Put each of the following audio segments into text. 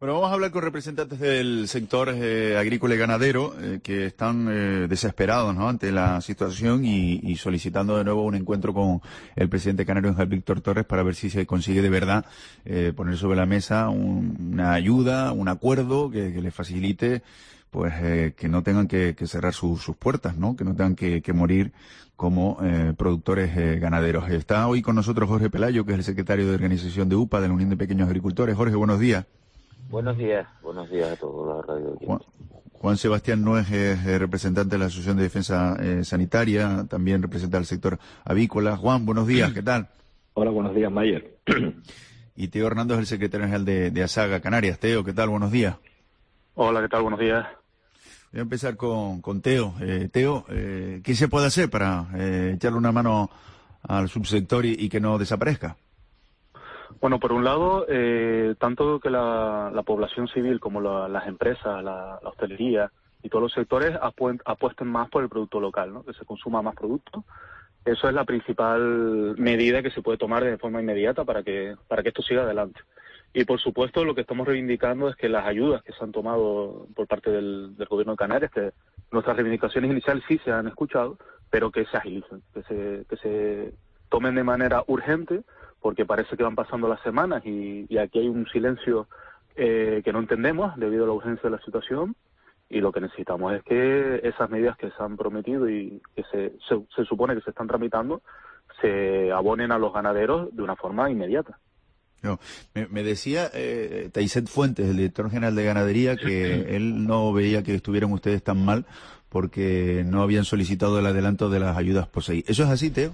Bueno, vamos a hablar con representantes del sector agrícola y ganadero que están desesperados, ¿no?, ante la situación y solicitando de nuevo un encuentro con el presidente canario Ángel Víctor Torres para ver si se consigue de verdad poner sobre la mesa una ayuda, un acuerdo que les facilite pues que no tengan que cerrar sus puertas, ¿no?, que no tengan que morir como productores ganaderos. Está hoy con nosotros Jorge Pelayo, que es el secretario de organización de UPA, de la Unión de Pequeños Agricultores. Jorge, buenos días. Buenos días a todos los radio oyentes. Juan Sebastián Nuez es representante de la Asociación de Defensa Sanitaria, también representa al sector avícola. Juan, buenos días, ¿qué tal? Hola, buenos días, Mayer. Y Teo Hernando es el secretario general de ASAGA Canarias. Teo, ¿qué tal? Buenos días. Hola, ¿qué tal? Buenos días. Voy a empezar con Teo. Teo, ¿qué se puede hacer para echarle una mano al subsector y que no desaparezca? Bueno, por un lado, tanto que la población civil como las empresas, la hostelería y todos los sectores apuesten más por el producto local, ¿no?, que se consuma más producto. Eso es la principal medida que se puede tomar de forma inmediata para que esto siga adelante. Y, por supuesto, lo que estamos reivindicando es que las ayudas que se han tomado por parte del Gobierno de Canarias, que nuestras reivindicaciones iniciales sí se han escuchado, pero que se agilicen, que se tomen de manera urgente, porque parece que van pasando las semanas y aquí hay un silencio que no entendemos debido a la urgencia de la situación, y lo que necesitamos es que esas medidas que se han prometido y que se supone que se están tramitando se abonen a los ganaderos de una forma inmediata. No, me decía Taiset Fuentes, el director general de Ganadería, que él no veía que estuvieran ustedes tan mal porque no habían solicitado el adelanto de las ayudas POSEI. ¿Eso es así, Teo?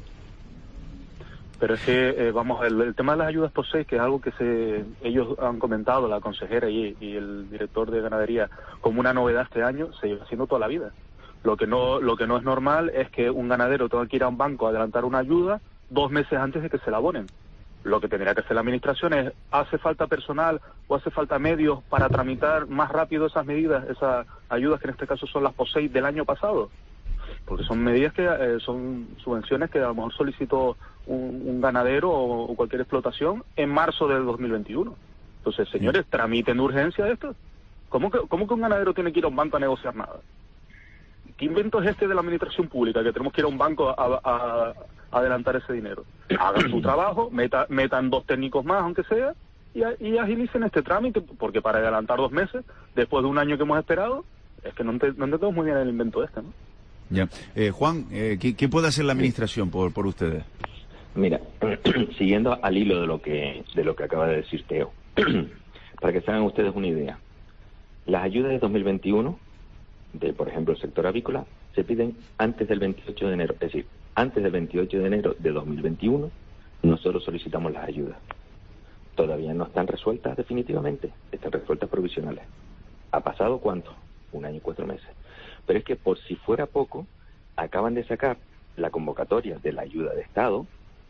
Pero es que, el tema de las ayudas POSEI, que es algo que ellos han comentado, la consejera y el director de Ganadería, como una novedad este año, se lleva haciendo toda la vida. Lo que no es normal es que un ganadero tenga que ir a un banco a adelantar una ayuda 2 meses antes de que se la abonen. Lo que tendría que hacer la administración es, ¿hace falta personal o hace falta medios para tramitar más rápido esas medidas, esas ayudas que en este caso son las POSEI del año pasado? Porque son medidas que son subvenciones que a lo mejor solicitó un ganadero o cualquier explotación en marzo del 2021. Entonces, señores, tramiten de urgencia esto. ¿Cómo que un ganadero tiene que ir a un banco a negociar nada? ¿Qué invento es este de la administración pública, que tenemos que ir a un banco a adelantar ese dinero? Hagan su trabajo, metan 2 técnicos más, aunque sea, y agilicen este trámite, porque para adelantar 2 meses, después de un año que hemos esperado, es que no entendemos muy bien el invento este, ¿no? Ya. Juan, ¿qué puede hacer la administración por ustedes? Mira, siguiendo al hilo de lo que acaba de decir Teo, para que se hagan ustedes una idea, las ayudas de 2021, por ejemplo, el sector avícola, se piden antes del 28 de enero, es decir, antes del 28 de enero de 2021, nosotros solicitamos las ayudas. Todavía no están resueltas definitivamente, están resueltas provisionales. ¿Ha pasado cuánto? 1 año y 4 meses. Pero es que, por si fuera poco, acaban de sacar la convocatoria de la ayuda de Estado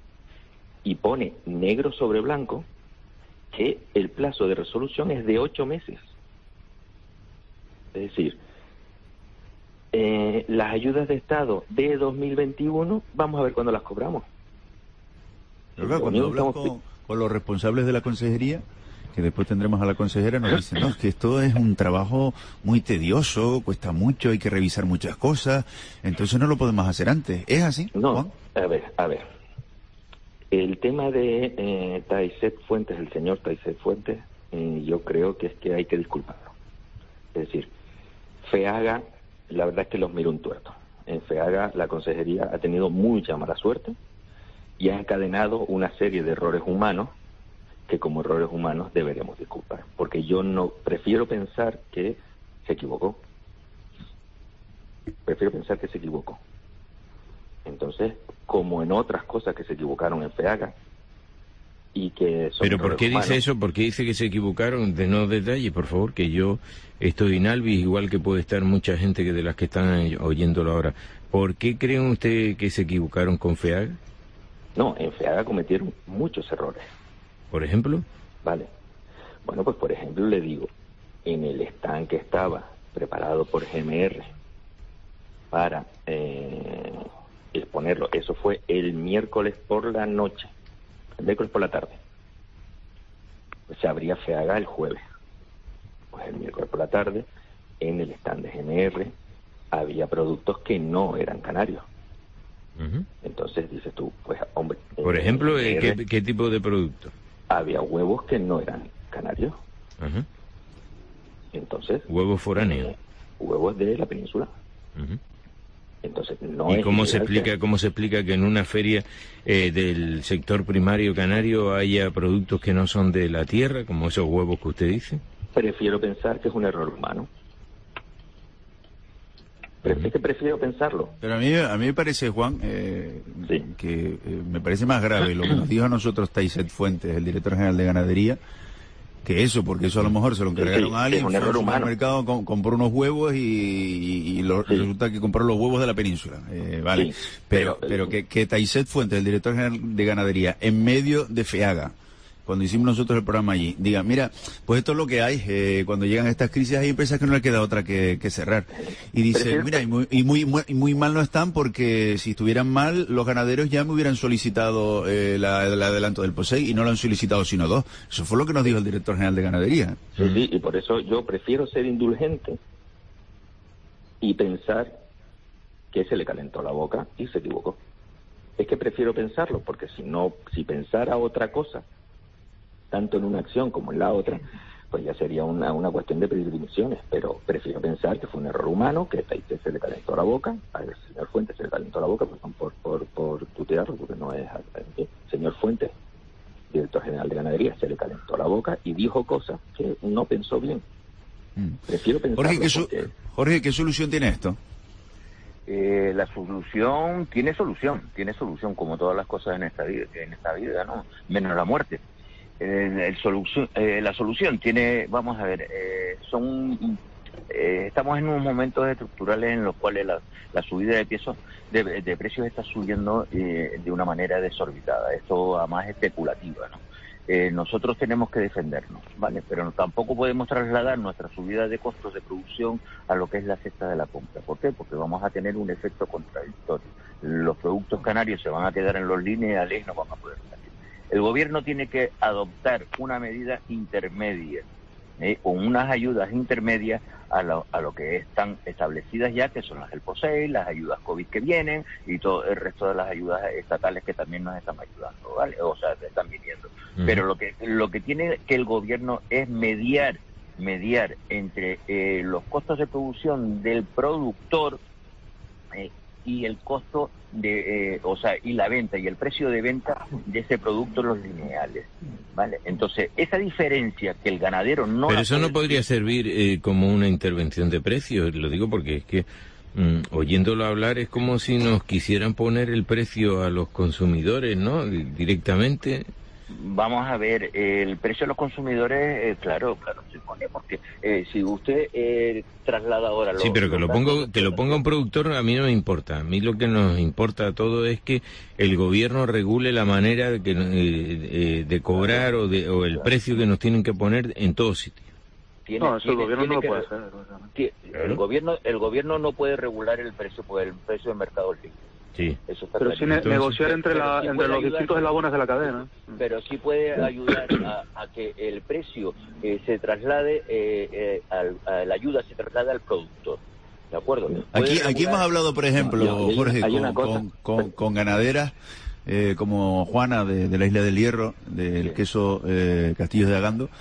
y pone negro sobre blanco que el plazo de resolución es de 8 meses. Es decir, las ayudas de Estado de 2021, vamos a ver cuándo las cobramos. Pero claro, cuando hablas con los responsables de la consejería, que después tendremos a la consejera, nos dicen, no, es que esto es un trabajo muy tedioso, cuesta mucho, hay que revisar muchas cosas, entonces no lo podemos hacer antes. ¿Es así? No, Juan? a ver. El tema de Taiset Fuentes, el señor Taiset Fuentes, yo creo que es que hay que disculparlo. Es decir, FEAGA, la verdad es que los miro un tuerto. En FEAGA la consejería ha tenido mucha mala suerte y ha encadenado una serie de errores humanos que como errores humanos deberíamos disculpar, porque yo no prefiero pensar que se equivocó. Entonces, como en otras cosas que se equivocaron en FEAGA y que son... Pero ¿por qué dice eso? ¿Por qué dice que se equivocaron? Denos detalle, por favor, que yo estoy en Alvis, igual que puede estar mucha gente que de las que están oyéndolo ahora. ¿Por qué creen ustedes que se equivocaron con FEAGA? No, en FEAGA cometieron muchos errores. ¿Por ejemplo? Vale. Bueno, pues por ejemplo le digo, en el stand que estaba preparado por GMR para exponerlo, eso fue el miércoles por la noche, el miércoles por la tarde. Pues se abría FEAGA el jueves. el miércoles por la tarde, en el stand de GNR había productos que no eran canarios. Entonces dices tú, pues hombre... Por ejemplo, ¿qué tipo de producto? Había huevos que no eran canarios. Entonces... Huevos foráneos. Huevos de la península. Entonces, no ¿Y es cómo se explica que en una feria del sector primario canario haya productos que no son de la tierra, como esos huevos que usted dice? Prefiero pensar que es un error humano. Es que prefiero pensarlo. Pero a mí me parece, Juan, que me parece más grave lo que nos dijo a nosotros Taiset Fuentes, el director general de Ganadería, que eso, porque eso a lo mejor se lo encargaron a alguien, es un fue error al humano. supermercado, compró unos huevos y resulta que compró los huevos de la península. Vale, Sí, pero que Taiset Fuentes, el director general de Ganadería, en medio de FEAGA, cuando hicimos nosotros el programa allí, diga, mira, pues esto es lo que hay, cuando llegan estas crisis hay empresas que no les queda otra que cerrar. Y dice, mira, y muy mal no están, porque si estuvieran mal, los ganaderos ya me hubieran solicitado el adelanto del POSEI y no lo han solicitado sino 2. Eso fue lo que nos dijo el director general de Ganadería. Sí, y por eso yo prefiero ser indulgente y pensar que se le calentó la boca y se equivocó. Es que prefiero pensarlo, porque si pensara otra cosa, tanto en una acción como en la otra, pues ya sería una cuestión de pedir dimisiones, pero prefiero pensar que fue un error humano, que a Taite se le calentó la boca, al señor Fuentes se le calentó la boca, perdón por tutearlo, porque no es... Señor Fuentes, director general de Ganadería, se le calentó la boca y dijo cosas que no pensó bien. Prefiero pensarlo. Jorge, ¿qué solución tiene esto? La solución tiene solución, como todas las cosas en esta vida, ¿no? Menos la muerte. La solución tiene, vamos a ver, estamos en unos momentos estructurales en los cuales la subida de precios está subiendo de una manera desorbitada. Esto además es especulativa, ¿no? Nosotros tenemos que defendernos, ¿vale? Pero tampoco podemos trasladar nuestra subida de costos de producción a lo que es la cesta de la compra. ¿Por qué? Porque vamos a tener un efecto contradictorio. Los productos canarios se van a quedar en los lineales y no van a poder salir. El gobierno tiene que adoptar una medida intermedia, con unas ayudas intermedias a lo que están establecidas ya, que son las del POSEI, las ayudas COVID que vienen y todo el resto de las ayudas estatales que también nos están ayudando, ¿vale? O sea, están viniendo. Pero lo que tiene que el gobierno es mediar entre los costos de producción del productor y el costo y la venta y el precio de venta de ese producto en los lineales, ¿vale? Entonces, esa diferencia que el ganadero no... Pero eso no podría servir como una intervención de precios, lo digo porque es que oyéndolo hablar es como si nos quisieran poner el precio a los consumidores, ¿no? Directamente. Vamos a ver, el precio a los consumidores, claro, se pone, porque si usted traslada ahora... Sí, pero que lo ponga un productor a mí no me importa. A mí lo que nos importa a todo es que el gobierno regule la manera de cobrar o el precio que nos tienen que poner en todos sitios. El gobierno no lo puede hacer. El gobierno no puede regular el precio, pues el precio del mercado libre. Sí. Eso está pero sí negociar entre los distintos eslabones de la cadena. Pero sí puede ayudar a que el precio se traslade, a la ayuda se traslade al productor. ¿De acuerdo? Aquí hemos hablado, por ejemplo, Jorge, con ganaderas como Juana de la Isla del Hierro, del queso Castillos de Agando,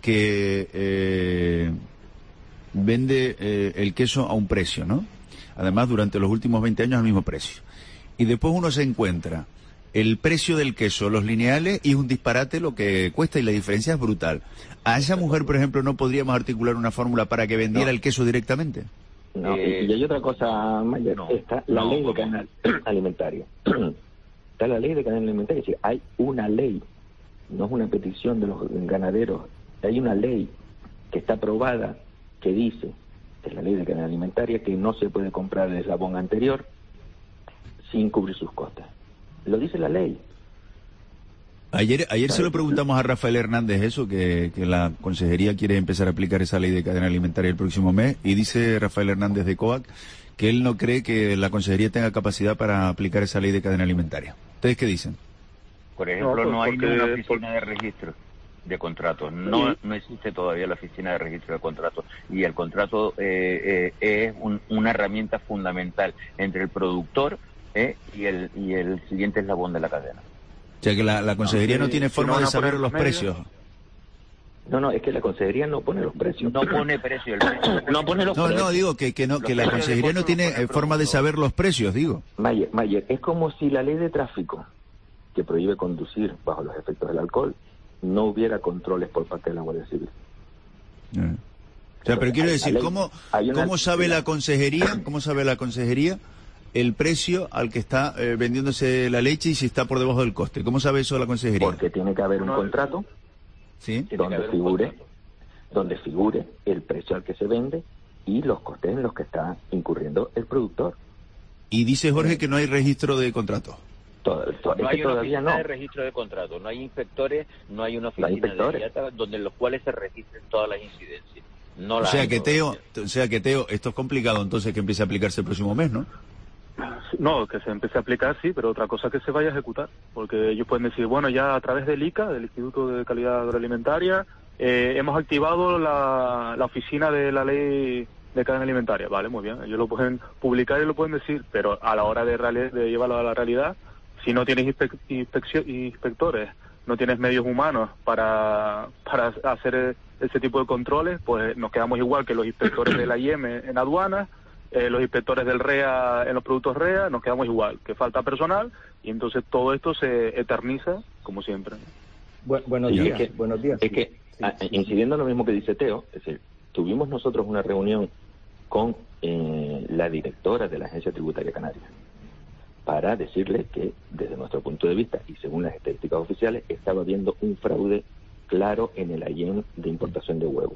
que vende el queso a un precio, ¿no? Además, durante los últimos 20 años al mismo precio. Y después uno se encuentra el precio del queso, los lineales, y es un disparate lo que cuesta, y la diferencia es brutal. ¿A esa mujer, por ejemplo, no podríamos articular una fórmula para que vendiera el queso directamente? No, y hay otra cosa mayor. Está la ley de cadena alimentaria. Está la ley de cadena alimentaria, es decir, hay una ley, no es una petición de los ganaderos, hay una ley que está aprobada que dice, es la ley de cadena alimentaria, que no se puede comprar el eslabón anterior sin cubrir sus costas. Lo dice la ley. Ayer se lo preguntamos a Rafael Hernández eso, que la consejería quiere empezar a aplicar esa ley de cadena alimentaria el próximo mes, y dice Rafael Hernández de COAC que él no cree que la consejería tenga capacidad para aplicar esa ley de cadena alimentaria. ¿Ustedes qué dicen? Por ejemplo, no hay ni una oficina de registro. de contratos. No existe todavía la oficina de registro de contratos, y el contrato es una herramienta fundamental entre el productor y el siguiente eslabón de la cadena. O sea que la consejería no tiene forma de saber los precios. No, es que la consejería no pone los precios. No pone precio, el precio no pone los precios. No, digo que la consejería no tiene forma de saber los precios, digo. Mayer, es como si la ley de tráfico, que prohíbe conducir bajo los efectos del alcohol, no hubiera controles por parte de la Guardia Civil. O sea, pero quiero decir, ¿cómo sabe la consejería el precio al que está vendiéndose la leche y si está por debajo del coste? ¿Cómo sabe eso la consejería? Porque tiene que haber un contrato, ¿sí?, donde figure el precio al que se vende y los costes en los que está incurriendo el productor. Y dice Jorge que no hay registro de contrato. No hay una todavía oficina no. de registro de contrato, no hay inspectores, no hay una oficina de IATA donde los cuales se registren todas las incidencias. O sea que Teo, esto es complicado entonces que empiece a aplicarse el próximo mes, ¿no? No, que se empiece a aplicar, sí, pero otra cosa es que se vaya a ejecutar, porque ellos pueden decir, bueno, ya a través del ICA, del Instituto de Calidad Agroalimentaria, hemos activado la oficina de la ley de cadena alimentaria. Vale, muy bien, ellos lo pueden publicar y lo pueden decir, pero a la hora de llevarlo a la realidad, si no tienes inspectores, no tienes medios humanos para hacer ese tipo de controles, pues nos quedamos igual que los inspectores de la IEM en aduanas, los inspectores del REA en los productos REA, nos quedamos igual, que falta personal, y entonces todo esto se eterniza como siempre. Buenos días. Es que incidiendo en lo mismo que dice Teo, es decir, tuvimos nosotros una reunión con la directora de la Agencia Tributaria Canaria para decirle que, desde nuestro punto de vista y según las estadísticas oficiales, estaba habiendo un fraude claro en el IEM de importación de huevos.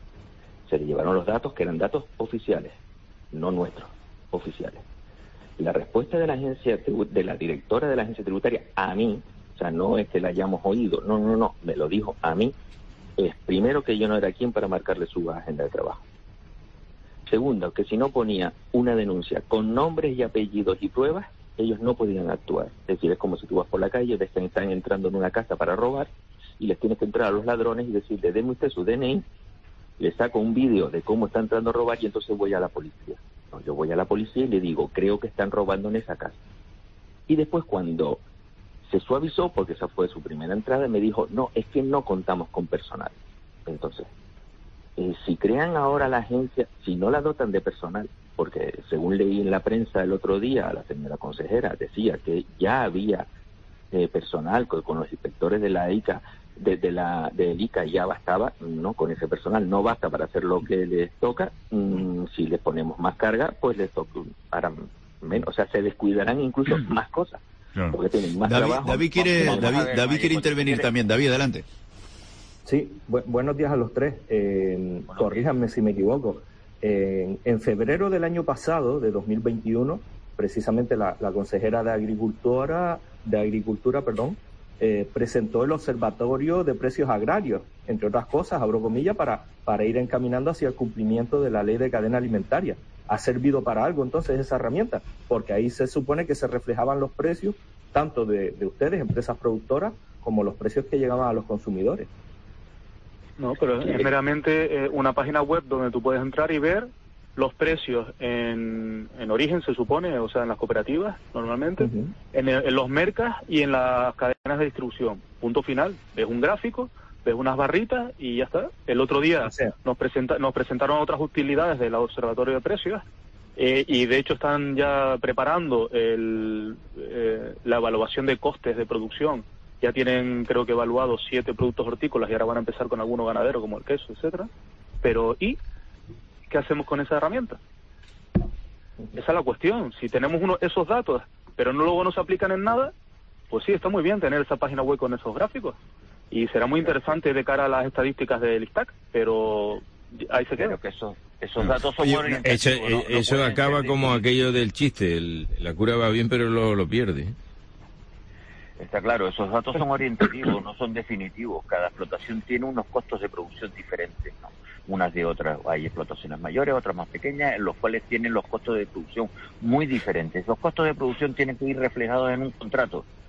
Se le llevaron los datos, que eran datos oficiales, no nuestros, oficiales. La respuesta de la directora de la agencia tributaria a mí, o sea, no es que la hayamos oído, no, me lo dijo a mí, es primero que yo no era quien para marcarle su agenda de trabajo. Segundo, que si no ponía una denuncia con nombres y apellidos y pruebas, ellos no podían actuar. Es decir, es como si tú vas por la calle, ves que están entrando en una casa para robar y les tienes que entrar a los ladrones y decirle, deme usted su DNI, le saco un vídeo de cómo están entrando a robar y entonces voy a la policía. No, yo voy a la policía y le digo, creo que están robando en esa casa. Y después cuando se suavizó, porque esa fue su primera entrada, me dijo, no, es que no contamos con personal. Entonces, si crean ahora la agencia, si no la dotan de personal, porque según leí en la prensa el otro día, la señora consejera decía que ya había personal con los inspectores de la ICA, del ICA ya bastaba, no, con ese personal no basta para hacer lo que les toca. Si les ponemos más carga, pues les harán menos, o sea, se descuidarán incluso más cosas, porque tienen más trabajo. David quiere intervenir también. David, adelante. Sí, buenos días a los tres. Corríjanme si me equivoco. En febrero del año pasado, de 2021, precisamente la consejera de Agricultura, presentó el Observatorio de Precios Agrarios, entre otras cosas, abro comillas, para ir encaminando hacia el cumplimiento de la ley de cadena alimentaria. ¿Ha servido para algo entonces esa herramienta? Porque ahí se supone que se reflejaban los precios, tanto de ustedes, empresas productoras, como los precios que llegaban a los consumidores. No, pero es meramente una página web donde tú puedes entrar y ver los precios en origen, se supone, o sea, en las cooperativas, normalmente, en los mercas y en las cadenas de distribución. Punto final. Ves un gráfico, ves unas barritas y ya está. El otro día nos presentaron otras utilidades del Observatorio de Precios y de hecho están ya preparando la evaluación de costes de producción. Ya tienen, creo que, evaluados 7 productos hortícolas y ahora van a empezar con algunos ganaderos, como el queso, etcétera. Pero, ¿y qué hacemos con esa herramienta? Esa es la cuestión. Si tenemos esos datos, pero luego no se aplican en nada, pues sí, está muy bien tener esa página web con esos gráficos. Y será muy interesante de cara a las estadísticas del ISTAC, pero ahí se queda. Que esos datos son orientativos. Eso acaba como aquello del chiste, la cura va bien pero lo pierde. Está claro, esos datos son orientativos, no son definitivos. Cada explotación tiene unos costos de producción diferentes, ¿no? Unas de otras. Hay explotaciones mayores, otras más pequeñas, en los cuales tienen los costos de producción muy diferentes. Los costos de producción tienen que ir reflejados en un contrato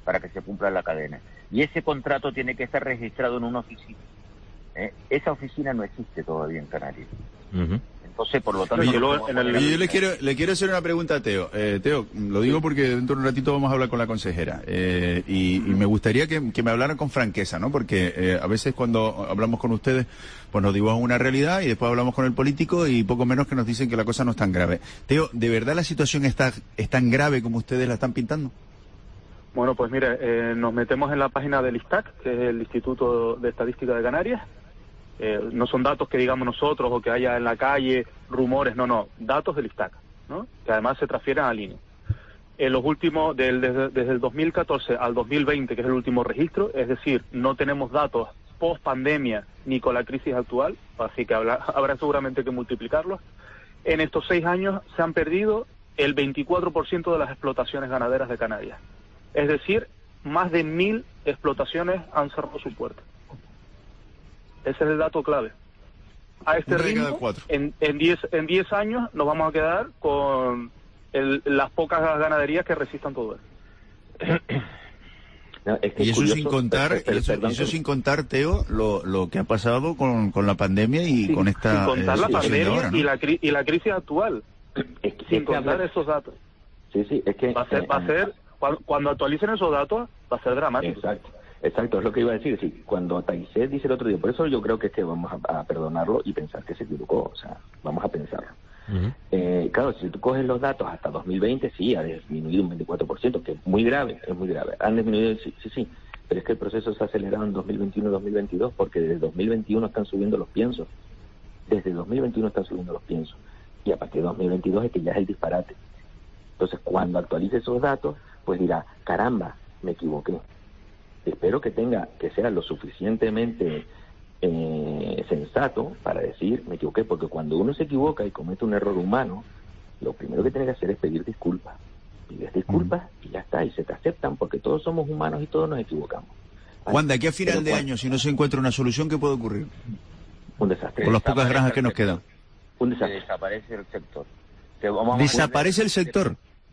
para que se cumpla la cadena. Y ese contrato tiene que estar registrado en una oficina. Esa oficina no existe todavía en Canarias. Entonces, por lo tanto... Oye, yo le quiero hacer una pregunta a Teo. Teo, lo digo porque dentro de un ratito vamos a hablar con la consejera. Y me gustaría que me hablaran con franqueza, ¿no? Porque a veces cuando hablamos con ustedes, pues nos dibujan una realidad y después hablamos con el político y poco menos que nos dicen que la cosa no es tan grave. Teo, ¿de verdad la situación es tan grave como ustedes la están pintando? Bueno, pues mire, nos metemos en la página del ISTAC, que es el Instituto de Estadística de Canarias. No son datos que digamos nosotros o que haya en la calle, rumores, no, datos del ISTAC, ¿no? Que además se transfieren al INE. En los últimos, desde el 2014 al 2020, que es el último registro, es decir, no tenemos datos post pandemia ni con la crisis actual, así que habrá seguramente que multiplicarlos. En estos 6 años se han perdido el 24% de las explotaciones ganaderas de Canarias. Es decir, más de 1.000 explotaciones han cerrado su puerta. Ese es el dato clave. A este ritmo, en 10 años nos vamos a quedar con las pocas ganaderías que resistan todo eso. No, es que y eso sin contar, Teo, lo que ha pasado con la pandemia y con esta... Sin contar la pandemia ahora, ¿no? y la crisis actual. Sin contar esos datos. Sí, es que... Va a ser cuando actualicen esos datos, va a ser dramático. Exacto, es lo que iba a decir. Sí, cuando Taizé dice el otro día, por eso yo creo que vamos a perdonarlo y pensar que se equivocó, o sea, vamos a pensarlo. Claro, si tú coges los datos hasta 2020, sí, ha disminuido un 24%, que es muy grave. Han disminuido, sí, pero es que el proceso se ha acelerado en 2021 y 2022, porque desde 2021 están subiendo los piensos. Y a partir de 2022 es que ya es el disparate. Entonces, cuando actualice esos datos, pues dirá, caramba, me equivoqué. Espero que sea lo suficientemente sensato para decir, me equivoqué, porque cuando uno se equivoca y comete un error humano, lo primero que tiene que hacer es pedir disculpas. Pides disculpas y ya está, y se te aceptan, porque todos somos humanos y todos nos equivocamos. Juan, de aquí a final de año, si no se encuentra una solución, ¿qué puede ocurrir? Un desastre. Con las pocas granjas que nos quedan. Un desastre. Desaparece el sector. ¿Desaparece el sector?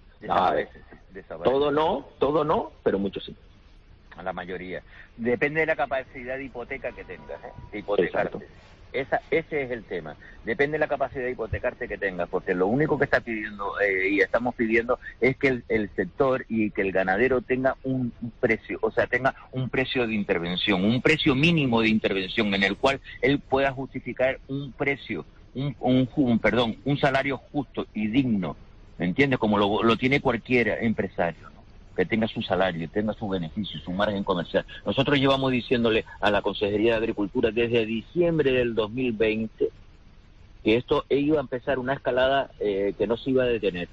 Todo no, pero mucho sí. La mayoría. Depende de la capacidad de hipoteca que tengas, de hipotecarte. Ese es el tema. Depende de la capacidad de hipotecarte que tengas, porque lo único que está pidiendo y estamos pidiendo es que el sector y que el ganadero tenga un precio, o sea, tenga un precio de intervención, un precio mínimo de intervención en el cual él pueda justificar un precio, un salario justo y digno, ¿me entiendes? Como lo tiene cualquier empresario, ¿no? Que tenga su salario, tenga su beneficio, su margen comercial. Nosotros llevamos diciéndole a la Consejería de Agricultura desde diciembre del 2020 que esto iba a empezar una escalada que no se iba a detener,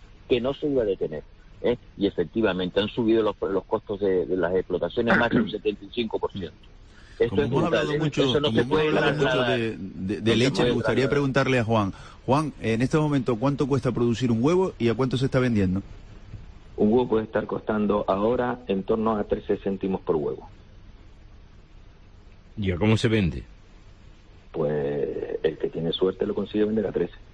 y efectivamente han subido los costos de las explotaciones más de un 75%. Como hemos hablado mucho de leche, me gustaría preguntarle a Juan. Juan, en este momento, ¿cuánto cuesta producir un huevo y a cuánto se está vendiendo? Un huevo puede estar costando ahora en torno a 13 céntimos por huevo. ¿Y a cómo se vende? Pues el que tiene suerte lo consigue vender a 13.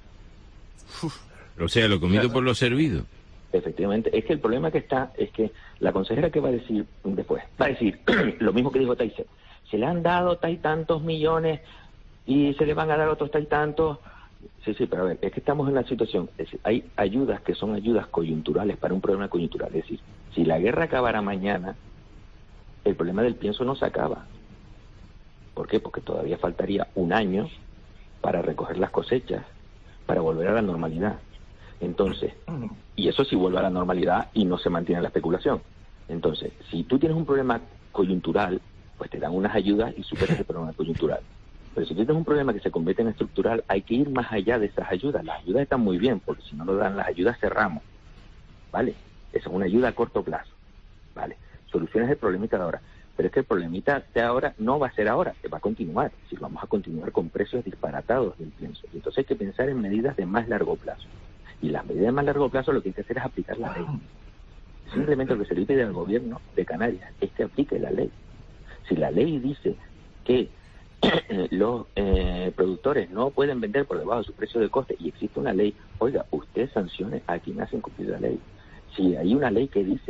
O sea, lo comido por lo servido. Efectivamente. Es que el problema que está es que la consejera que va a decir después, va a decir lo mismo que dijo Taizé. Se le han dado tantos millones y se le van a dar otros tantos. Sí, pero a ver, es que estamos en la situación, es decir, hay ayudas que son ayudas coyunturales para un problema coyuntural, es decir, si la guerra acabara mañana, el problema del pienso no se acaba. ¿Por qué? Porque todavía faltaría un año para recoger las cosechas, para volver a la normalidad. Entonces, y eso sí vuelve a la normalidad y no se mantiene la especulación. Entonces, si tú tienes un problema coyuntural, pues te dan unas ayudas y superas el problema coyuntural. Pero si tienes un problema que se convierte en estructural, hay que ir más allá de esas ayudas. Las ayudas están muy bien, porque si no lo dan las ayudas, cerramos. ¿Vale? Esa es una ayuda a corto plazo. ¿Vale? Soluciones el problemita de ahora. Pero es que el problemita de ahora no va a ser ahora, va a continuar. Es decir, vamos a continuar con precios disparatados del pienso. Y entonces hay que pensar en medidas de más largo plazo. Y las medidas de más largo plazo lo que hay que hacer es aplicar la ley. Simplemente lo que se le pide al gobierno de Canarias es que aplique la ley. Si la ley dice que los productores no pueden vender por debajo de su precio de coste y existe una ley, oiga, usted sancione a quien hace incumplir la ley. Si hay una ley que dice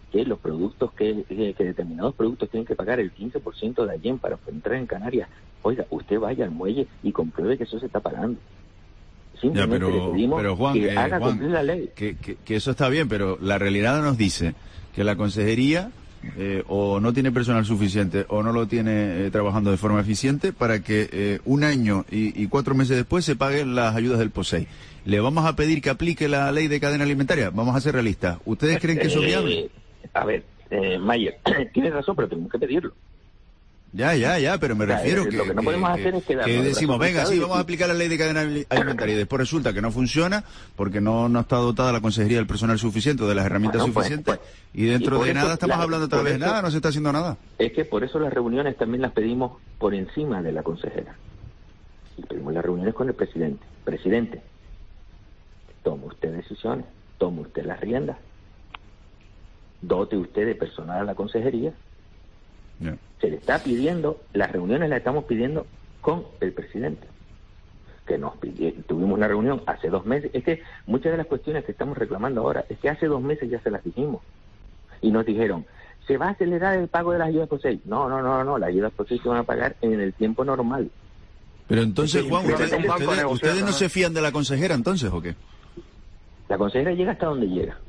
que los productos que determinados productos tienen que pagar el 15% de allí para entrar en Canarias. Oiga, usted vaya al muelle y compruebe que eso se está pagando. Simplemente le pedimos Juan, que haga cumplir la ley. Que eso está bien, pero la realidad nos dice que la consejería o no tiene personal suficiente o no lo tiene trabajando de forma eficiente para que un año y 4 meses después se paguen las ayudas del POSEI. ¿Le vamos a pedir que aplique la ley de cadena alimentaria? Vamos a ser realistas. ¿Ustedes creen que eso es viable? A ver, Mayer, tienes razón, pero tenemos que pedirlo. Ya, pero me refiero lo que no podemos hacer es que decimos, venga, sí, vamos a aplicar la ley de cadena alimentaria y después resulta que no funciona porque no está dotada la consejería del personal suficiente o de las herramientas suficientes y dentro de nada estamos hablando otra vez, nada, no se está haciendo nada. Es que por eso las reuniones también las pedimos por encima de la consejera. Y pedimos las reuniones con el presidente. Presidente, tome usted decisiones, tome usted las riendas, dote usted de personal a la consejería. Yeah. Se le está pidiendo, las reuniones las estamos pidiendo con el presidente, que nos tuvimos una reunión hace 2 meses. Es que muchas de las cuestiones que estamos reclamando ahora, es que hace 2 meses ya se las dijimos, y nos dijeron, ¿se va a acelerar el pago de las ayudas POSEI? No, las ayudas POSEI se van a pagar en el tiempo normal. Pero entonces, Juan, ¿ustedes no se fían de la consejera entonces, o qué? La consejera llega hasta donde llega.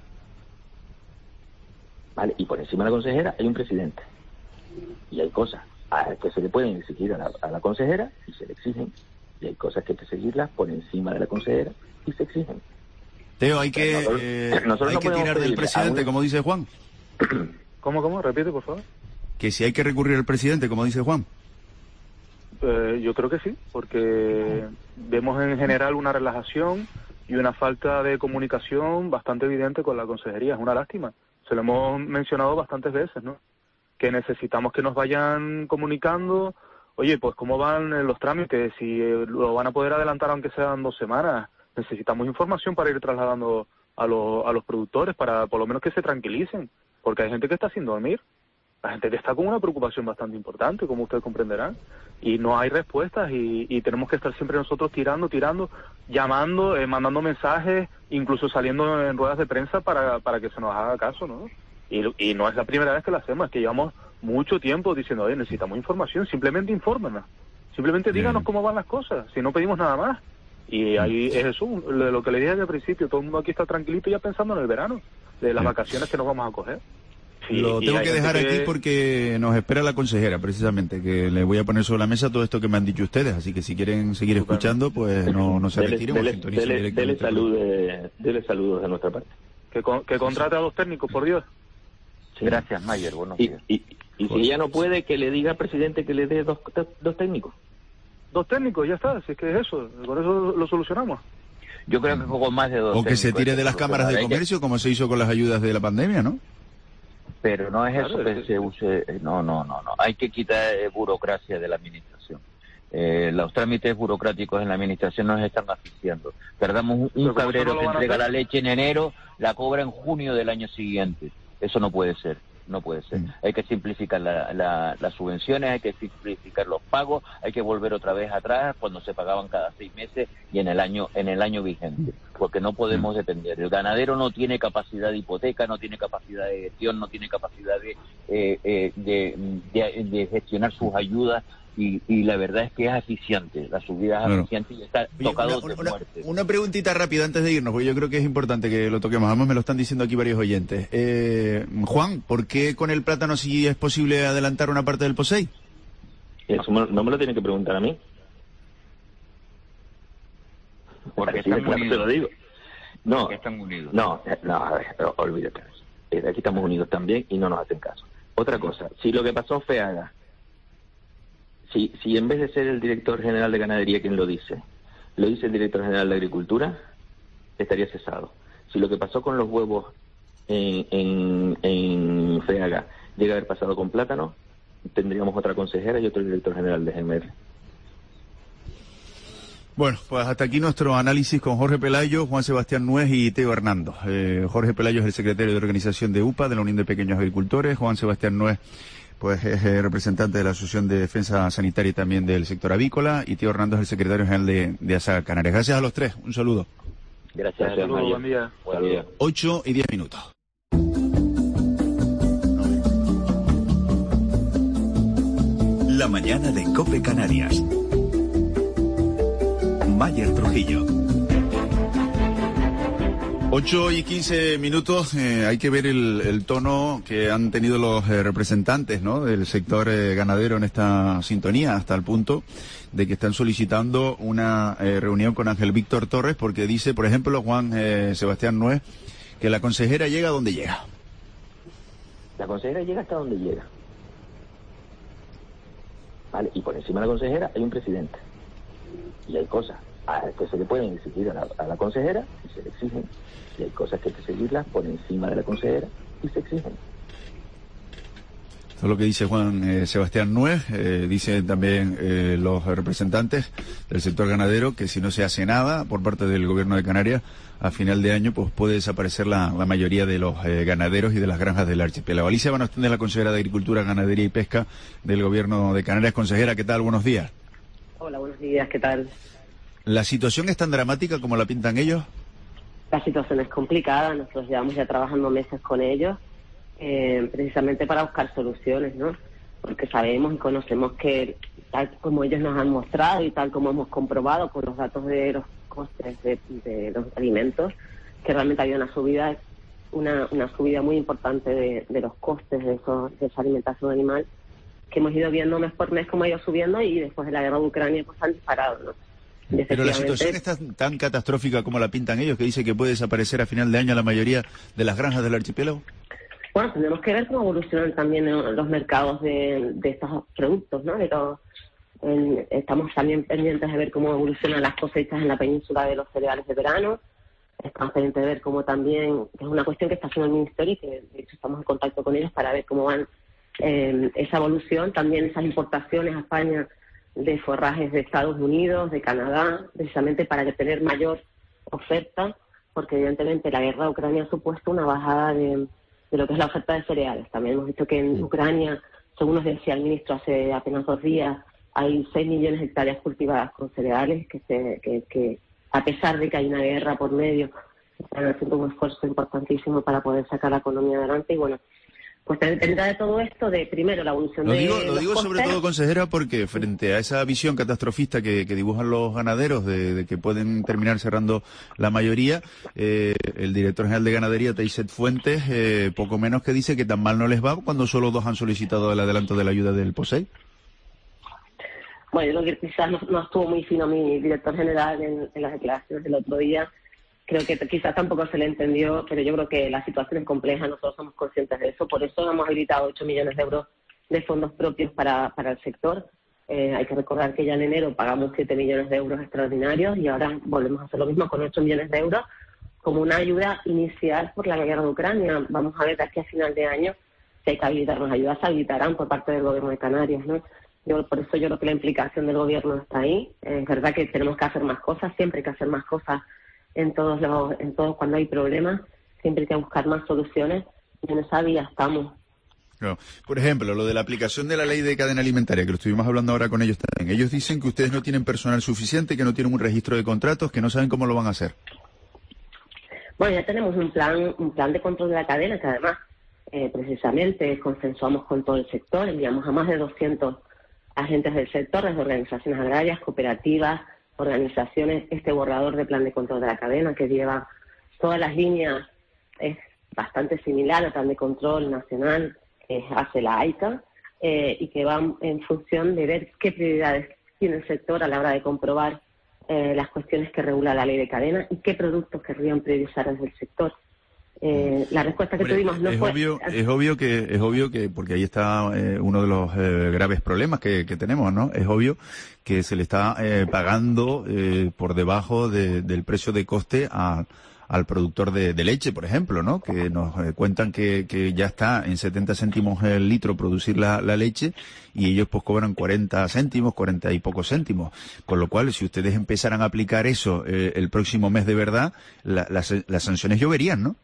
Vale, y por encima de la consejera hay un presidente. Y hay cosas que se le pueden exigir a la consejera y se le exigen, y hay cosas que hay que seguirlas por encima de la consejera y se exigen. Teo, hay que tirar del presidente, como dice Juan. ¿Cómo? Repite, por favor. Que si hay que recurrir al presidente, como dice Juan. Yo creo que sí, porque vemos en general una relajación y una falta de comunicación bastante evidente con la consejería. Es una lástima. Se lo hemos mencionado bastantes veces, ¿no? Que necesitamos que nos vayan comunicando, oye, pues cómo van los trámites, si lo van a poder adelantar aunque sean 2 semanas. Necesitamos información para ir trasladando a los productores, para por lo menos que se tranquilicen, porque hay gente que está sin dormir, la gente que está con una preocupación bastante importante, como ustedes comprenderán, y no hay respuestas y tenemos que estar siempre nosotros tirando, llamando, mandando mensajes, incluso saliendo en ruedas de prensa para que se nos haga caso, ¿no? Y no es la primera vez que lo hacemos, es que llevamos mucho tiempo diciendo, oye, necesitamos información, simplemente infórmenos, simplemente díganos cómo van las cosas, si no pedimos nada más. Y ahí es eso, lo que le dije al principio, todo el mundo aquí está tranquilito ya pensando en el verano, de las vacaciones que nos vamos a coger. Lo tengo que dejar aquí porque nos espera la consejera, precisamente, que le voy a poner sobre la mesa todo esto que me han dicho ustedes, así que si quieren seguir escuchando, pues no se retiren o sintonicen directamente. Dele saludos de nuestra parte. Que contrate a 2 técnicos, por Dios. Sí. Gracias, Mayer, buenos días. Y si ella no puede, que le diga al presidente que le dé 2 técnicos. 2 técnicos, ya está, si es que es eso, con eso lo solucionamos. Yo creo que poco más de 2 técnicos. O que se tire de las cámaras de comercio, como se hizo con las ayudas de la pandemia, ¿no? Pero no es eso que se use, no. Hay que quitar burocracia de la administración. Los trámites burocráticos en la administración nos están asfixiando. Perdamos un cabrero que entrega la leche en enero, la cobra en junio del año siguiente. Eso no puede ser. Hay que simplificar las subvenciones, hay que simplificar los pagos, hay que volver otra vez atrás cuando se pagaban cada 6 meses y en el año vigente, porque no podemos depender. El ganadero no tiene capacidad de hipoteca, no tiene capacidad de gestión, no tiene capacidad de gestionar sus ayudas. Y la verdad es que es eficiente, la subida es eficiente y está tocado de muerte. Una preguntita rápida antes de irnos, porque yo creo que es importante que lo toquemos, además me lo están diciendo aquí varios oyentes. Juan, ¿por qué con el plátano sí es posible adelantar una parte del POSEI? Eso no me lo tienen que preguntar a mí. Porque están unidos. Te lo digo. No, porque están unidos. No, a ver, olvídate. Aquí estamos unidos también y no nos hacen caso. Otra cosa, si lo que pasó FEAGA, si en vez de ser el director general de ganadería quien lo dice el director general de agricultura, estaría cesado. Si lo que pasó con los huevos en FEAGA llega a haber pasado con plátano, tendríamos otra consejera y otro director general de GMR. Bueno, pues hasta aquí nuestro análisis con Jorge Pelayo, Juan Sebastián Nuez y Teo Hernando. Jorge Pelayo es el secretario de organización de UPA, de la Unión de Pequeños Agricultores. Juan Sebastián Nuez pues es representante de la Asociación de Defensa Sanitaria y también del sector avícola, y Teo Hernando es el secretario general de ASAGA Canarias. Gracias a los tres, un saludo. Gracias, buen día. 8:10. La mañana de COPE Canarias. Mayer Trujillo. 8:15. Hay que ver el tono que han tenido los representantes, ¿no?, del sector ganadero en esta sintonía, hasta el punto de que están solicitando una reunión con Ángel Víctor Torres, porque dice, por ejemplo, Juan Sebastián Nuez, que la consejera llega donde llega. La consejera llega hasta donde llega. ¿Vale? Y por encima de la consejera hay un presidente. Y hay cosas que se le pueden exigir a la consejera y se le exigen. Y hay cosas que hay que seguirlas por encima de la consejera y se exigen. Eso es lo que dice Juan Sebastián Nuez. Dicen también los representantes del sector ganadero que si no se hace nada por parte del gobierno de Canarias, a final de año pues puede desaparecer la mayoría de los ganaderos y de las granjas del archipiélago. Alicia Van Ostende es la consejera de Agricultura, Ganadería y Pesca del gobierno de Canarias. Consejera, ¿qué tal? Buenos días. Hola, buenos días, ¿qué tal? ¿La situación es tan dramática como la pintan ellos? La situación es complicada, nosotros llevamos ya trabajando meses con ellos, precisamente para buscar soluciones, ¿no? Porque sabemos y conocemos que, tal como ellos nos han mostrado y tal como hemos comprobado con los datos de los costes de los alimentos, que realmente había una subida muy importante de los costes de esa alimentación animal, que hemos ido viendo mes por mes cómo ha ido subiendo, y después de la guerra de Ucrania pues han disparado, ¿no? Pero la situación es tan catastrófica como la pintan ellos, que dice que puede desaparecer a final de año la mayoría de las granjas del archipiélago. Bueno, tenemos que ver cómo evolucionan también los mercados de estos productos, ¿no? Estamos también pendientes de ver cómo evolucionan las cosechas en la península de los cereales de verano. Estamos pendientes de ver cómo también, que es una cuestión que está haciendo el Ministerio y que de hecho estamos en contacto con ellos para ver cómo van esa evolución, también esas importaciones a España de forrajes de Estados Unidos, de Canadá, precisamente para tener mayor oferta, porque evidentemente la guerra de Ucrania ha supuesto una bajada de lo que es la oferta de cereales. También hemos visto que en Ucrania, según nos decía el ministro hace apenas 2 días, hay 6 millones de hectáreas cultivadas con cereales, que a pesar de que hay una guerra por medio, están haciendo un esfuerzo importantísimo para poder sacar la economía adelante. Y bueno, pues tendrá de todo esto, de primero la evolución Lo digo sobre todo, consejera, porque frente a esa visión catastrofista que dibujan los ganaderos de que pueden terminar cerrando la mayoría, el director general de Ganadería, Teixet Fuentes, poco menos que dice que tan mal no les va cuando solo 2 han solicitado el adelanto de la ayuda del POSEI. Bueno, yo creo que quizás no estuvo muy fino mi director general en las declaraciones del otro día. Creo que quizás tampoco se le entendió, pero yo creo que la situación es compleja, nosotros somos conscientes de eso, por eso hemos habilitado 8 millones de euros de fondos propios para el sector. Hay que recordar que ya en enero pagamos 7 millones de euros extraordinarios y ahora volvemos a hacer lo mismo con 8 millones de euros como una ayuda inicial por la guerra de Ucrania. Vamos a ver de aquí a final de año si hay que habilitarnos ayudas, se habilitarán por parte del gobierno de Canarias, ¿no? Por eso yo creo que la implicación del gobierno está ahí. Es verdad que tenemos que hacer más cosas, siempre hay que hacer más cosas. En todos cuando hay problemas, siempre hay que buscar más soluciones, y en esa vía estamos. Claro. Por ejemplo, lo de la aplicación de la ley de cadena alimentaria, que lo estuvimos hablando ahora con ellos también. Ellos dicen que ustedes no tienen personal suficiente, que no tienen un registro de contratos, que no saben cómo lo van a hacer. Bueno, ya tenemos un plan de control de la cadena, que además precisamente consensuamos con todo el sector, enviamos a más de 200 agentes del sector, desde organizaciones agrarias, cooperativas, organizaciones, este borrador de plan de control de la cadena que lleva todas las líneas, es bastante similar al plan de control nacional que hace la AICA, y que va en función de ver qué prioridades tiene el sector a la hora de comprobar las cuestiones que regula la ley de cadena y qué productos querrían priorizar desde el sector. La respuesta que tuvimos no fue... Es obvio que, porque ahí está uno de los graves problemas que tenemos, ¿no? Es obvio que se le está pagando por debajo del precio de coste al productor de leche, por ejemplo, ¿no? Que nos cuentan que ya está en 70 céntimos el litro producir la leche, y ellos pues cobran 40 céntimos, 40 y pocos céntimos. Con lo cual, si ustedes empezaran a aplicar eso el próximo mes de verdad, las sanciones lloverían, ¿no?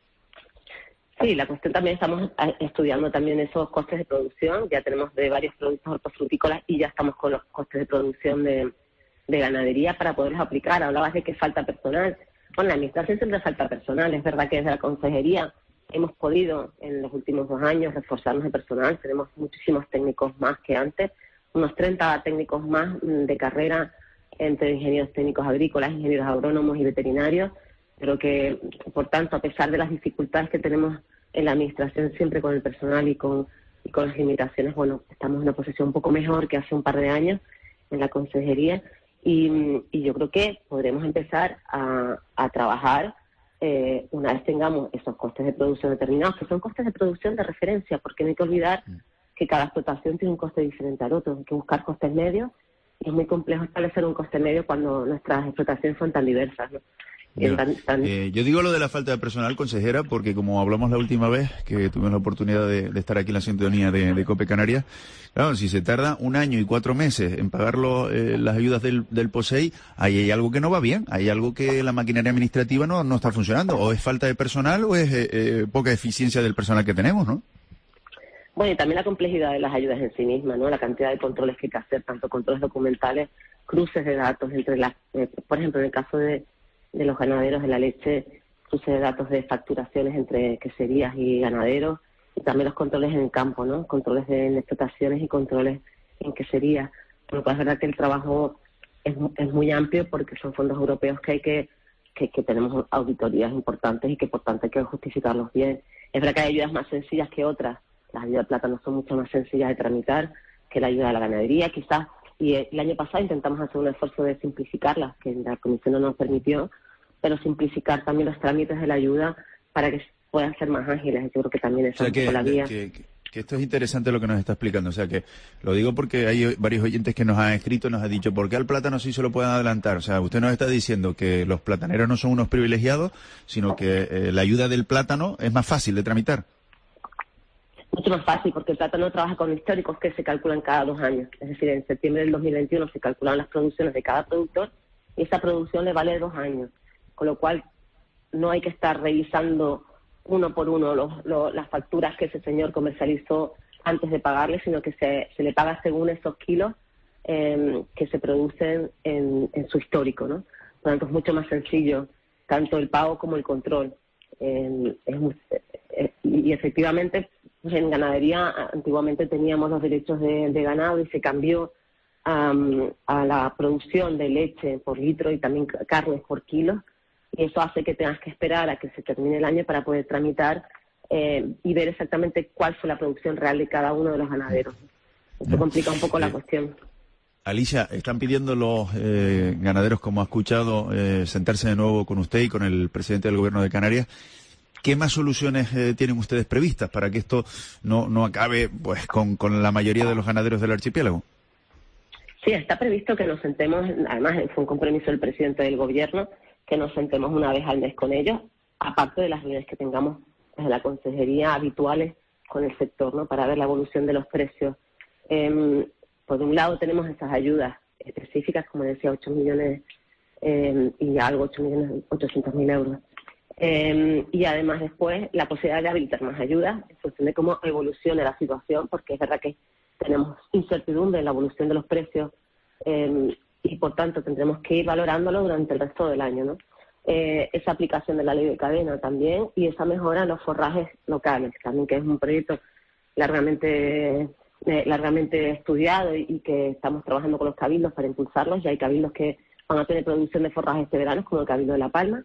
Sí, la cuestión también, estamos estudiando también esos costes de producción. Ya tenemos de varios productos hortofrutícolas y ya estamos con los costes de producción de ganadería para poderlos aplicar. Hablabas de que falta personal. Bueno, en la administración siempre falta personal. Es verdad que desde la consejería hemos podido en los últimos 2 años reforzarnos de personal. Tenemos muchísimos técnicos más que antes, unos 30 técnicos más de carrera, entre ingenieros técnicos agrícolas, ingenieros agrónomos y veterinarios. Creo que, por tanto, a pesar de las dificultades que tenemos en la administración siempre con el personal y con las limitaciones, bueno, estamos en una posición un poco mejor que hace un par de años en la consejería, y yo creo que podremos empezar a trabajar una vez tengamos esos costes de producción determinados, que son costes de producción de referencia, porque no hay que olvidar que cada explotación tiene un coste diferente al otro. Hay que buscar costes medios, y es muy complejo establecer un coste medio cuando nuestras explotaciones son tan diversas, ¿no? Yo digo lo de la falta de personal, consejera, porque como hablamos la última vez que tuvimos la oportunidad de estar aquí en la sintonía de COPE Canarias, claro, si se tarda 1 año y 4 meses en pagar las ayudas del POSEI, ahí hay algo que no va bien, hay algo que la maquinaria administrativa no está funcionando, o es falta de personal o es poca eficiencia del personal que tenemos, ¿no? Bueno, y también la complejidad de las ayudas en sí mismas, ¿no? La cantidad de controles que hay que hacer, tanto controles documentales, cruces de datos entre por ejemplo, en el caso de los ganaderos de la leche, cruce de datos de facturaciones entre queserías y ganaderos, y también los controles en el campo, ¿no? Controles en explotaciones y controles en queserías. Por lo cual es verdad que el trabajo es muy amplio, porque son fondos europeos que tenemos auditorías importantes y que por tanto hay que justificarlos bien. Es verdad que hay ayudas más sencillas que otras. Las ayudas de plátano son mucho más sencillas de tramitar que la ayuda de la ganadería, quizás. Y el año pasado intentamos hacer un esfuerzo de simplificarlas, que la Comisión no nos permitió, pero simplificar también los trámites de la ayuda para que puedan ser más ágiles. Yo creo que también es la vía. Que esto es interesante lo que nos está explicando. O sea, que lo digo porque hay varios oyentes que nos han escrito, nos han dicho, ¿por qué al plátano sí se lo pueden adelantar? O sea, usted nos está diciendo que los plataneros no son unos privilegiados, sino que la ayuda del plátano es más fácil de tramitar. Mucho más fácil, porque el plátano trabaja con históricos que se calculan cada 2 años. Es decir, en septiembre del 2021 se calculan las producciones de cada productor, y esa producción le vale 2 años. Con lo cual, no hay que estar revisando uno por uno las facturas que ese señor comercializó antes de pagarle, sino que se le paga según esos kilos que se producen en su histórico, ¿no? Por lo tanto, es mucho más sencillo, tanto el pago como el control. Y efectivamente, pues en ganadería antiguamente teníamos los derechos de ganado, y se cambió a la producción de leche por litro y también carnes por kilo, y eso hace que tengas que esperar a que se termine el año para poder tramitar y ver exactamente cuál fue la producción real de cada uno de los ganaderos. Esto complica un poco la cuestión. Alicia, están pidiendo los ganaderos, como ha escuchado, sentarse de nuevo con usted y con el presidente del Gobierno de Canarias. ¿Qué más soluciones tienen ustedes previstas para que esto no acabe pues con la mayoría de los ganaderos del archipiélago? Sí, está previsto que nos sentemos, además fue un compromiso del presidente del Gobierno, que nos sentemos una vez al mes con ellos, aparte de las reuniones que tengamos desde la consejería habituales con el sector, ¿no? Para ver la evolución de los precios. Por un lado tenemos esas ayudas específicas, como decía, 8 millones y algo, 8.800.000 euros. Y además después la posibilidad de habilitar más ayudas en función de cómo evolucione la situación, porque es verdad que tenemos incertidumbre en la evolución de los precios y por tanto tendremos que ir valorándolo durante el resto del año, ¿no? Esa aplicación de la ley de cadena también, y esa mejora en los forrajes locales también, que es un proyecto largamente estudiado y que estamos trabajando con los cabildos para impulsarlos. Ya hay cabildos que van a tener producción de forrajes este verano, como el Cabildo de La Palma,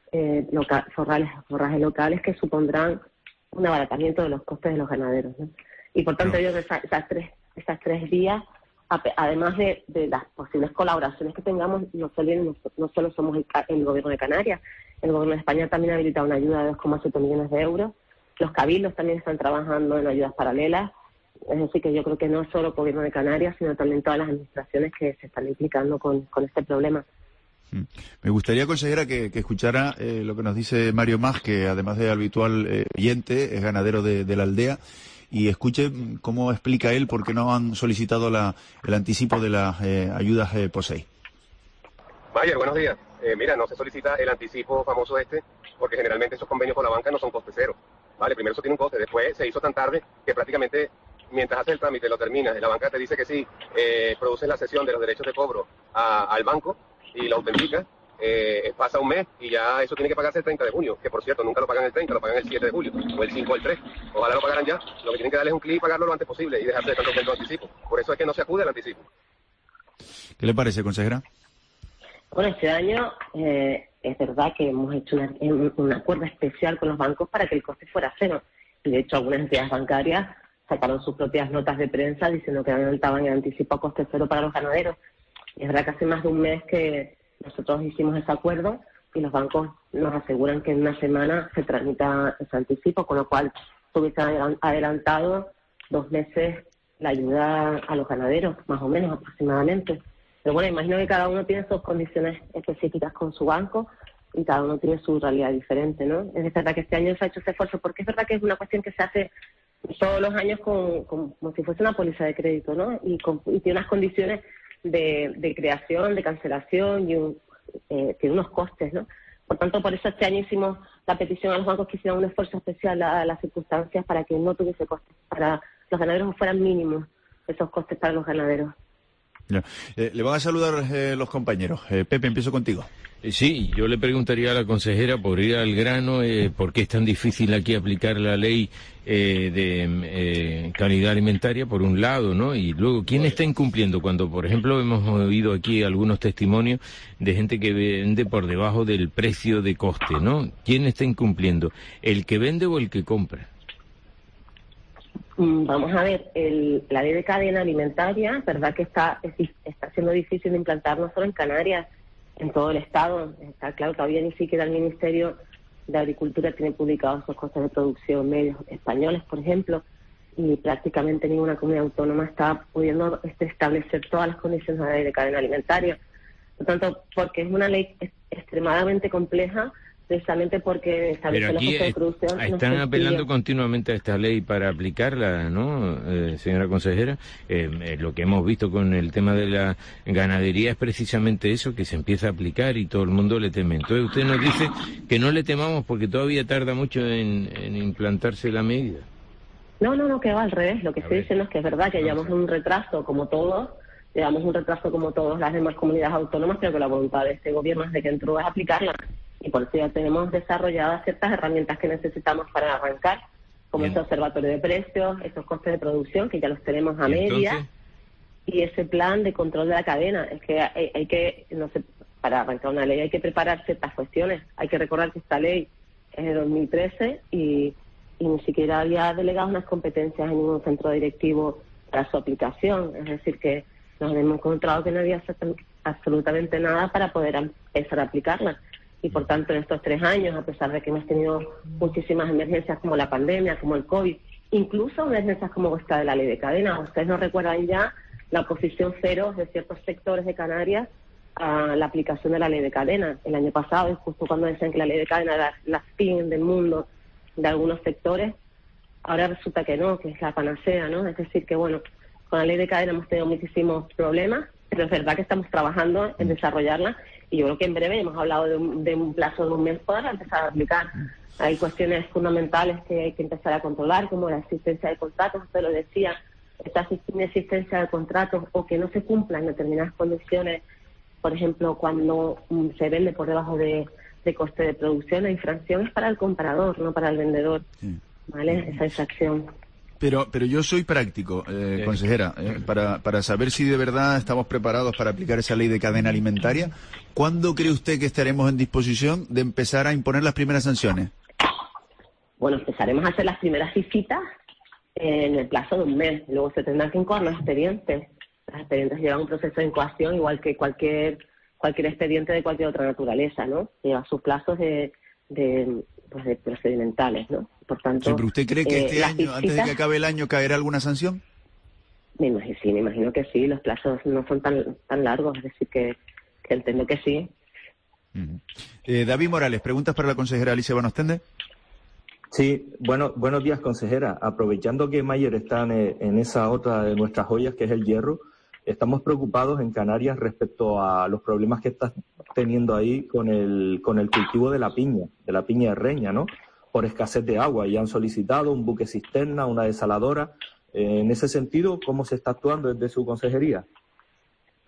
forrajes locales que supondrán un abaratamiento de los costes de los ganaderos, ¿no? Y por tanto, ellos esas tres vías, además de las posibles colaboraciones que tengamos, no solo somos el Gobierno de Canarias, el Gobierno de España también ha habilitado una ayuda de 2,7 millones de euros, los cabildos también están trabajando en ayudas paralelas. Es decir, que yo creo que no solo el Gobierno de Canarias, sino también todas las administraciones que se están implicando con este problema. Me gustaría, consejera, que escuchara lo que nos dice Mario Mas, que además de habitual oyente, es ganadero de la aldea, y escuche cómo explica él por qué no han solicitado el anticipo de las ayudas POSEI. Mayer, buenos días. Mira, no se solicita el anticipo famoso porque generalmente esos convenios con la banca no son coste cero. Vale, primero eso tiene un coste, después se hizo tan tarde que prácticamente mientras haces el trámite lo terminas, la banca te dice que sí, produces la cesión de los derechos de cobro al banco y lo autentica, pasa un mes y ya eso tiene que pagarse el 30 de junio, que por cierto nunca lo pagan el 30, lo pagan el 7 de julio, o el 5 o el 3. Ojalá lo pagaran ya. Lo que tienen que darle es un clic y pagarlo lo antes posible y dejarse de tanto cuento de anticipo. Por eso es que no se acude al anticipo. ¿Qué le parece, consejera? Bueno, este año es verdad que hemos hecho un acuerdo especial con los bancos para que el coste fuera cero. Y de hecho algunas entidades bancarias sacaron sus propias notas de prensa diciendo que adelantaban el anticipo a coste cero para los ganaderos. Y es verdad que hace más de un mes que nosotros hicimos ese acuerdo y los bancos nos aseguran que en una semana se tramita ese anticipo, con lo cual se hubiese adelantado 2 meses la ayuda a los ganaderos, más o menos aproximadamente. Pero bueno, imagino que cada uno tiene sus condiciones específicas con su banco y cada uno tiene su realidad diferente, ¿no? Es verdad que este año se ha hecho ese esfuerzo, porque es verdad que es una cuestión que se hace todos los años como si fuese una póliza de crédito, ¿no? Y tiene unas condiciones de creación, de cancelación y tiene unos costes, ¿no? Por tanto, por eso este año hicimos la petición a los bancos que hicieran un esfuerzo especial a las circunstancias para que no tuviese costes para los ganaderos, fueran mínimos esos costes para los ganaderos. Ya. Le van a saludar los compañeros. Pepe, empiezo contigo. Sí, yo le preguntaría a la consejera, por ir al grano, por qué es tan difícil aquí aplicar la ley de calidad alimentaria, por un lado, ¿no? Y luego, ¿quién está incumpliendo? Cuando, por ejemplo, hemos oído aquí algunos testimonios de gente que vende por debajo del precio de coste, ¿no? ¿Quién está incumpliendo? ¿El que vende o el que compra? Vamos a ver, la ley de cadena alimentaria, verdad que está siendo difícil de implantar no solo en Canarias, en todo el Estado. Está claro, todavía ni siquiera el Ministerio de Agricultura tiene publicados esos costes de producción medios españoles, por ejemplo, y prácticamente ninguna comunidad autónoma está pudiendo establecer todas las condiciones de la ley de cadena alimentaria. Por tanto, porque es una ley extremadamente compleja, precisamente porque establece los costes de producción. Están apelando continuamente a esta ley para aplicarla, ¿no, señora consejera? Lo que hemos visto con el tema de la ganadería es precisamente eso, que se empieza a aplicar y todo el mundo le teme. Entonces usted nos dice que no le temamos porque todavía tarda mucho en implantarse la medida. No, que va al revés. Lo que estoy diciendo es que es verdad que llevamos un retraso como todos, las demás comunidades autónomas, pero que la voluntad de este gobierno desde que entró es aplicarla. Y por eso ya tenemos desarrolladas ciertas herramientas que necesitamos para arrancar, como ese observatorio de precios, esos costes de producción, que ya los tenemos a media, y ese plan de control de la cadena. Es que hay que, no sé, para arrancar una ley hay que preparar ciertas cuestiones. Hay que recordar que esta ley es de 2013 y ni siquiera había delegado unas competencias en ningún centro directivo para su aplicación. Es decir, que nos hemos encontrado que no había absolutamente nada para poder empezar a aplicarla. Y por tanto, en estos 3 años, a pesar de que hemos tenido muchísimas emergencias como la pandemia, como el COVID, incluso emergencias como esta de la ley de cadena, ustedes no recuerdan ya la oposición feroz de ciertos sectores de Canarias a la aplicación de la ley de cadena. El año pasado, justo cuando decían que la ley de cadena era la fin del mundo de algunos sectores, ahora resulta que no, que es la panacea, ¿no? Es decir, que bueno, con la ley de cadena hemos tenido muchísimos problemas, pero es verdad que estamos trabajando en desarrollarla y yo creo que en breve, hemos hablado de un plazo de un mes, para empezar a aplicar. Hay cuestiones fundamentales que hay que empezar a controlar, como la existencia de contratos, usted lo decía, esta inexistencia de contratos o que no se cumplan determinadas condiciones, por ejemplo, cuando se vende por debajo de coste de producción, la infracción es para el comprador, no para el vendedor, ¿vale? Esa infracción. Pero yo soy práctico, consejera, para saber si de verdad estamos preparados para aplicar esa ley de cadena alimentaria. ¿Cuándo cree usted que estaremos en disposición de empezar a imponer las primeras sanciones? Bueno, empezaremos a hacer las primeras visitas en el plazo de un mes. Luego se tendrán que incoar los expedientes. Los expedientes llevan un proceso de incoación igual que cualquier expediente de cualquier otra naturaleza, ¿no? Lleva sus plazos de procedimentales, ¿no? Por tanto, sí, pero ¿usted cree que este año, visitas, antes de que acabe el año, caerá alguna sanción? Me imagino que sí. Los plazos no son tan largos, es decir, que entiendo que sí. David Morales, ¿preguntas para la consejera Alicia Van Ostende? Sí, buenos días, consejera. Aprovechando que Mayer está en esa otra de nuestras joyas, que es el hierro, estamos preocupados en Canarias respecto a los problemas que está teniendo ahí con el cultivo de la piña de reña, ¿no? Por escasez de agua, y han solicitado un buque cisterna, una desaladora. En ese sentido, ¿cómo se está actuando desde su consejería?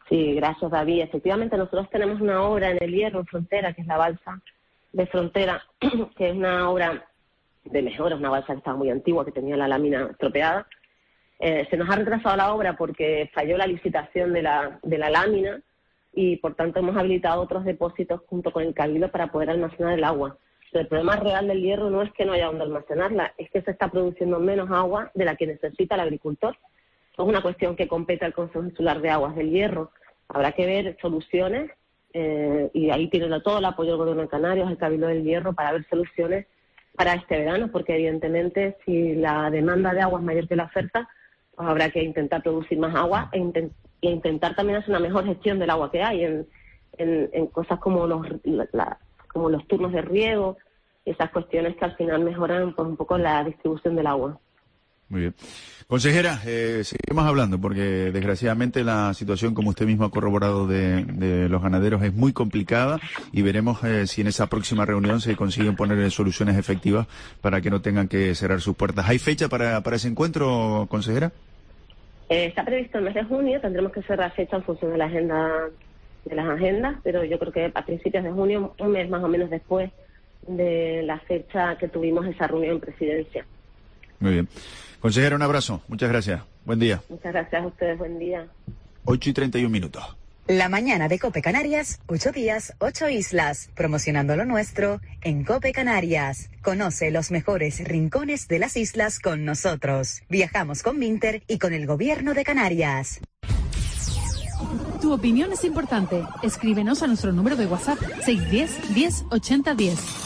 Sí, gracias, David. Efectivamente, nosotros tenemos una obra en el Hierro, en Frontera, que es la balsa de Frontera, que es una obra de mejora, una balsa que estaba muy antigua, que tenía la lámina estropeada. Se nos ha retrasado la obra porque falló la licitación de la lámina y, por tanto, hemos habilitado otros depósitos junto con el Cabildo para poder almacenar el agua. Pero el problema real del Hierro no es que no haya donde almacenarla, es que se está produciendo menos agua de la que necesita el agricultor. Es una cuestión que compete al Consejo Insular de Aguas del Hierro. Habrá que ver soluciones y ahí tiene todo el apoyo del Gobierno de Canarias, el Cabildo del Hierro, para ver soluciones para este verano, porque evidentemente si la demanda de agua es mayor que la oferta, pues habrá que intentar producir más agua e intentar también hacer una mejor gestión del agua que hay en cosas como los turnos de riego y esas cuestiones que al final mejoran pues un poco la distribución del agua. Muy bien. Consejera, seguimos hablando porque desgraciadamente la situación, como usted mismo ha corroborado, de los ganaderos es muy complicada y veremos si en esa próxima reunión se consiguen poner soluciones efectivas para que no tengan que cerrar sus puertas. ¿Hay fecha para ese encuentro, consejera? Está previsto el mes de junio, tendremos que cerrar fecha en función de las agendas, pero yo creo que a principios de junio, un mes más o menos después de la fecha que tuvimos esa reunión en presidencia. Muy bien. Consejera, un abrazo. Muchas gracias. Buen día. Muchas gracias a ustedes. Buen día. 8:31. La mañana de COPE Canarias, 8 días, 8 islas, promocionando lo nuestro en COPE Canarias. Conoce los mejores rincones de las islas con nosotros. Viajamos con Minter y con el Gobierno de Canarias. Tu opinión es importante. Escríbenos a nuestro número de WhatsApp 610 10 80 10.